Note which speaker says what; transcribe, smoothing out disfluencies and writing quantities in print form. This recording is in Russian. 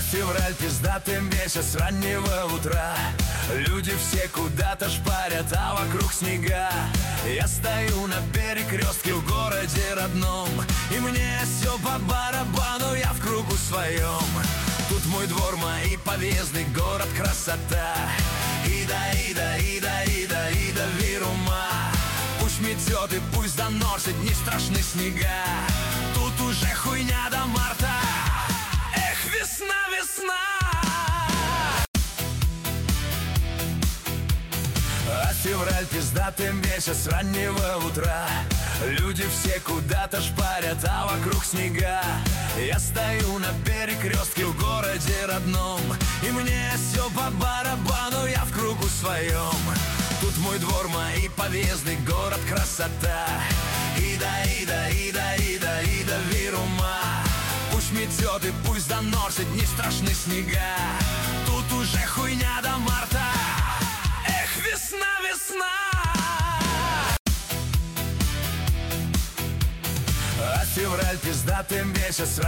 Speaker 1: Февраль пиздатым месяц с раннего утра. Люди все куда-то шпарят, а вокруг снега. Я стою на перекрестке в городе родном, и мне все по барабану, я в кругу своем. Тут мой двор, мои подъезды, город красота. Ида, вирума. Пусть метет и пусть доносит, не страшны снега. Тут уже хуйня до марта. Эх, весна, весна. А февраль пиздатым месяц с раннего утра. Люди все куда-то шпарят, а вокруг снега. Я стою на перекрестке в городе родном, и мне все по барабану, я в кругу своем. Тут мой двор, мои подъезды, город красота. Ида, вирума. Пусть метет и пусть доносит, не страшны снега. Тут уже хуйня до марта. Эх, весна, весна. А февраль пиздатым месяц.